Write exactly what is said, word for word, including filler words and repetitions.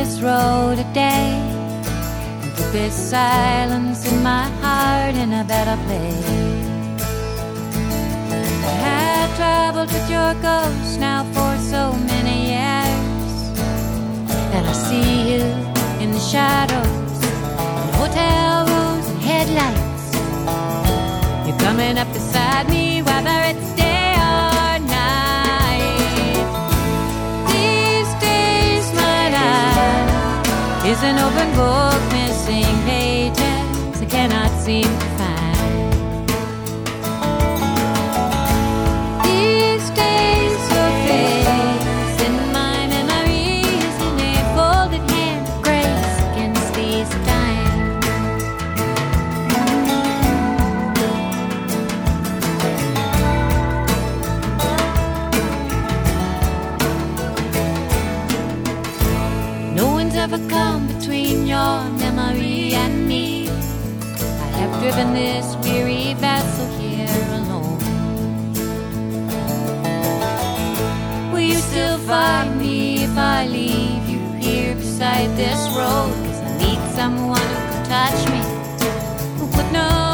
this road a day, and put this silence in my heart in a better place. I have traveled with your ghost now for so many years, and I see you in the shadows, in hotel rooms and headlights. You're coming up beside me, whether it's day or night. These days my life is an open book, missing pages I cannot seem to find. These days your face in my memory is in a folded hand of grace against these time. No one's ever come between your memory and me. I have driven this weary vessel here alone. Will you still find me if I leave you here beside this road? 'Cause I need someone who can touch me, who would know